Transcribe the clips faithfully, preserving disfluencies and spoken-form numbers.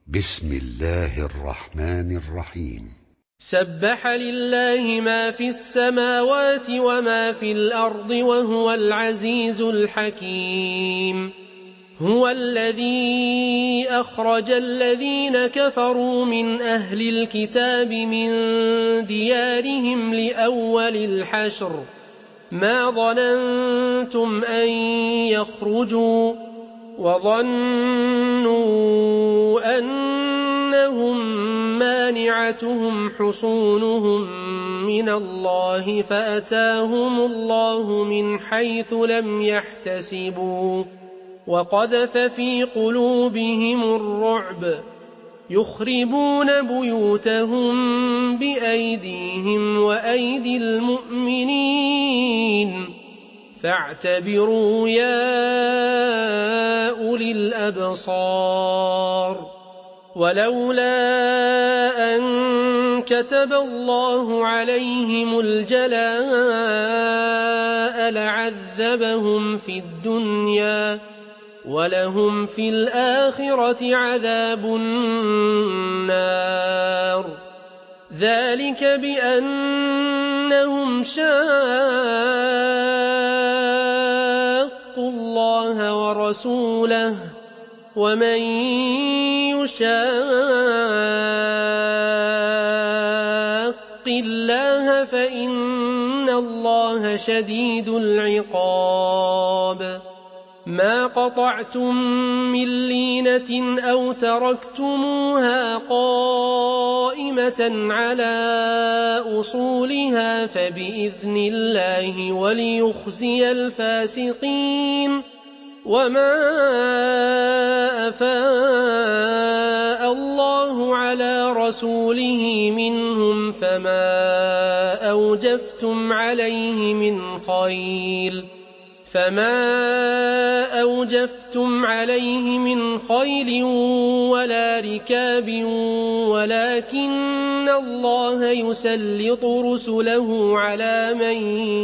بسم الله الرحمن الرحيم. سبح لله ما في السماوات وما في الأرض وهو العزيز الحكيم. هو الذي أخرج الذين كفروا من أهل الكتاب من ديارهم لأول الحشر ما ظننتم أن يخرجوا وظنوا أنهم مانعتهم حصونهم من الله فأتاهم الله من حيث لم يحتسبوا وقذف في قلوبهم الرعب يخربون بيوتهم بأيديهم وأيدي المؤمنين فاعتبروا يا أولي الأبصار. ولولا أن كتب الله عليهم الجلاء لعذبهم في الدنيا ولهم في الآخرة عذاب النار. ذلك بأنهم شاقوا الله ورسوله ومن يشاق الله فإن الله شديد العقاب. ما قطعتم من لينة أو تركتموها قائمة على أصولها فبإذن الله وليخزي الفاسقين. وما أفاء الله على رسوله منهم فما أوجفتم عليه من خيل فما أوجفتم عليه من خيل ولا ركاب ولكن الله يسلط رسله على من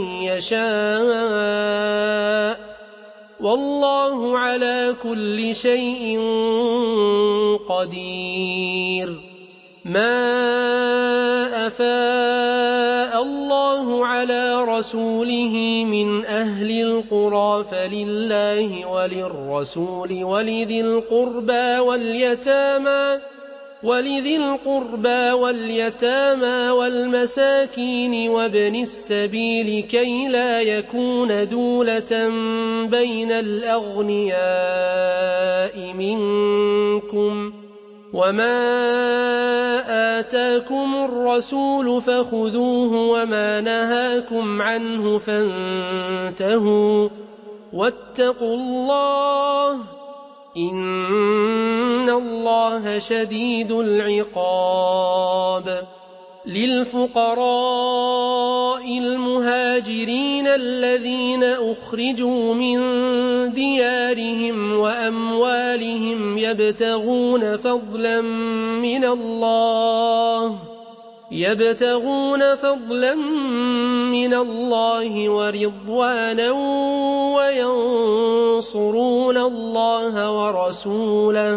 يشاء والله على كل شيء قدير. ما أفاء الله على رسوله من أهل القرى فلله وللرسول ولذي القربى واليتامى ولذي القربى واليتامى والمساكين وابن السبيل كي لا يكون دولة بين الأغنياء منكم. وما آتاكم الرسول فخذوه وما نهاكم عنه فانتهوا واتقوا الله إن الله شديد العقاب. للفقراء المهاجرين الذين أخرجوا من ديارهم وأموالهم يبتغون فضلا من الله يبتغون فضلا من الله ورضوانا وينصرون الله ورسوله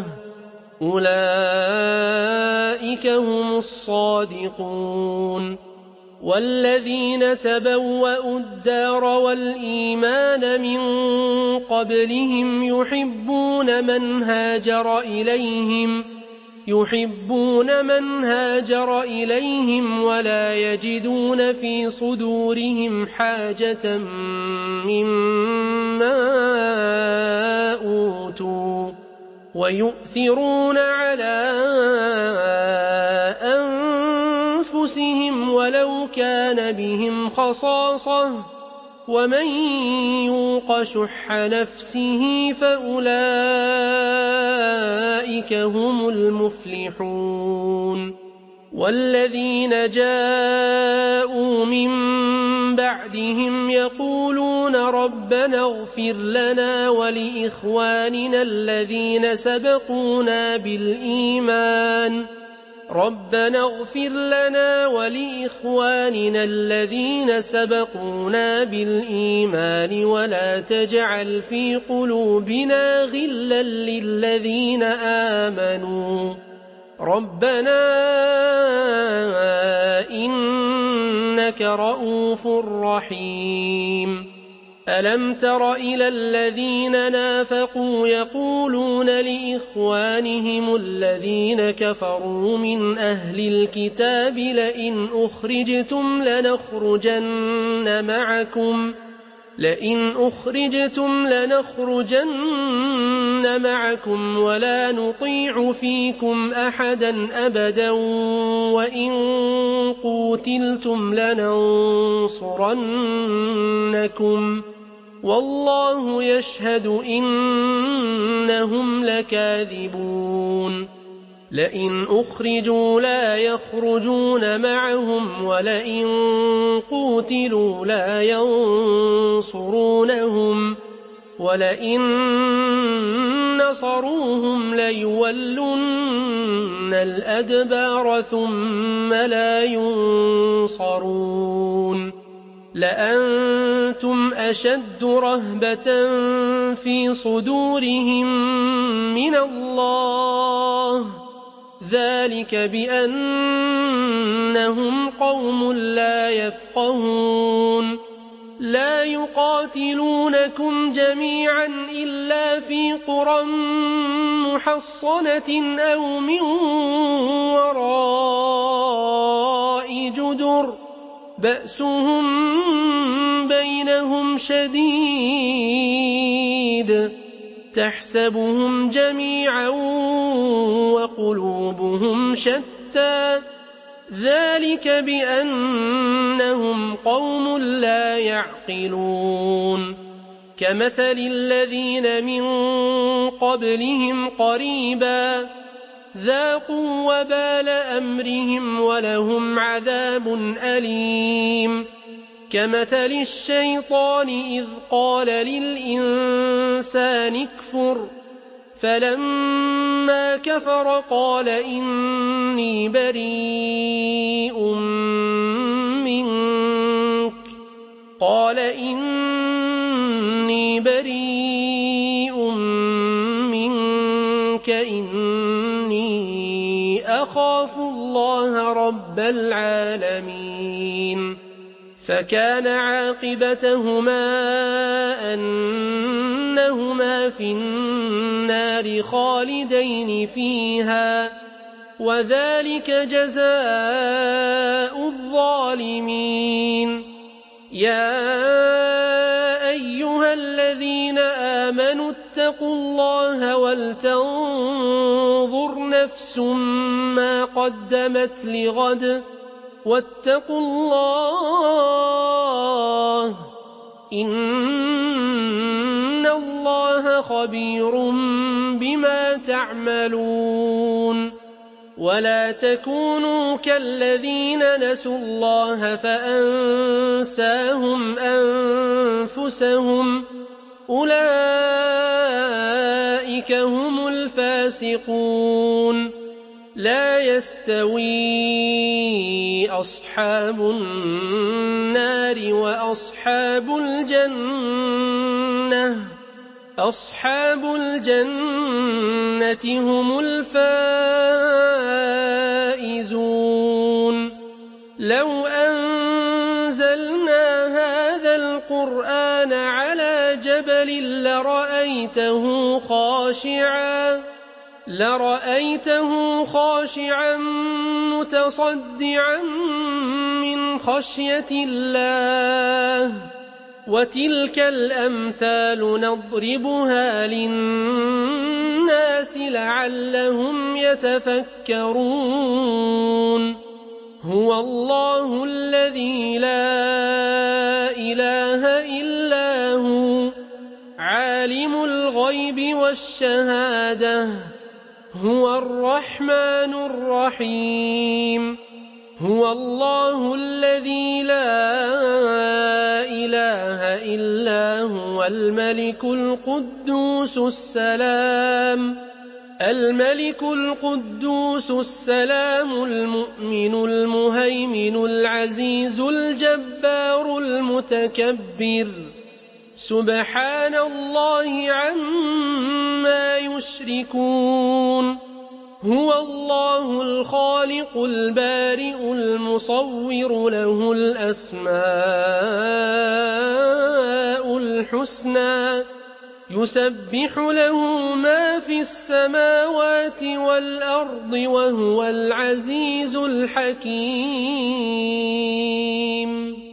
أولئك هم الصادقون. والذين تبوأوا الدار والإيمان من قبلهم يحبون من هاجر إليهم يحبون من هاجر إليهم ولا يجدون في صدورهم حاجة مما أوتوا ويؤثرون على أنفسهم ولو كان بهم خصاصة ومن يوق شح نفسه فأولئك هم المفلحون. والذين جاءوا من بعدهم يقولون ربنا اغفر لنا ولإخواننا الذين سبقونا بالإيمان ربنا اغفر لنا ولإخواننا الذين سبقونا بالإيمان ولا تجعل في قلوبنا غلا للذين آمنوا رَبَّنَا إِنَّكَ رَءُوفٌ رَّحِيمٌ أَلَمْ تَرَ إِلَى الَّذِينَ نَافَقُوا يَقُولُونَ لِإِخْوَانِهِمُ الَّذِينَ كَفَرُوا مِنْ أَهْلِ الْكِتَابِ لَئِنْ أُخْرِجْتُمْ لَنَخْرُجَنَّ مَعَكُمْ لئن أخرجتم لنخرجن معكم ولا نطيع فيكم أحدا أبدا وإن قوتلتم لننصرنكم والله يشهد إنهم لكاذبون لئن أخرجوا لا يخرجون معهم ولئن قوتلوا لا ينصرونهم ولئن نصروهم ليولن الأدبار ثم لا ينصرون لأنتم أشد رهبة في صدورهم من الله ذلك بأنهم قوم لا يفقهون لا يقاتلونكم جميعا إلا في قرى محصنة أو من وراء جدر بأسهم بينهم شديد تحسبهم جميعا وقلوبهم شتى ذلك بأنهم قوم لا يعقلون كمثل الذين من قبلهم قريبا ذاقوا وبال أمرهم ولهم عذاب أليم كمثل الشيطان إذ قال للإنسان اكفر فلما كفر قال إني بريء منك قال إني بريء منك إني أخاف الله رب العالمين فكان عاقبتهما أنهما في النار خالدين فيها وذلك جزاء الظالمين يا أيها الذين آمنوا اتقوا الله ولتنظر نفس ما قدمت لغد واتقوا الله إن الله خبير بما تعملون ولا تكونوا كالذين نسوا الله فأنساهم أنفسهم أولئك هم الفاسقون لا يستوي أصحاب النار وأصحاب الجنة أصحاب الجنة هم الفائزون لو أنزلنا هذا القرآن على جبل لرأيته خاشعاً لرأيته خاشعا متصدعا من خشية الله وتلك الأمثال نضربها للناس لعلهم يتفكرون هو الله الذي لا إله إلا هو عالم الغيب والشهادة هو الرحمن الرحيم هو الله الذي لا إله إلا هو الملك القدوس السلام الملك القدوس السلام المؤمن المهيمن العزيز الجبار المتكبر سبحان الله عما يشركون هُوَ اللَّهُ الْخَالِقُ الْبَارِئُ الْمُصَوِّرُ لَهُ الْأَسْمَاءُ الْحُسْنَىٰ يُسَبِّحُ لَهُ مَا فِي السَّمَاوَاتِ وَالْأَرْضِ ۖ وَهُوَ الْعَزِيزُ الْحَكِيمُ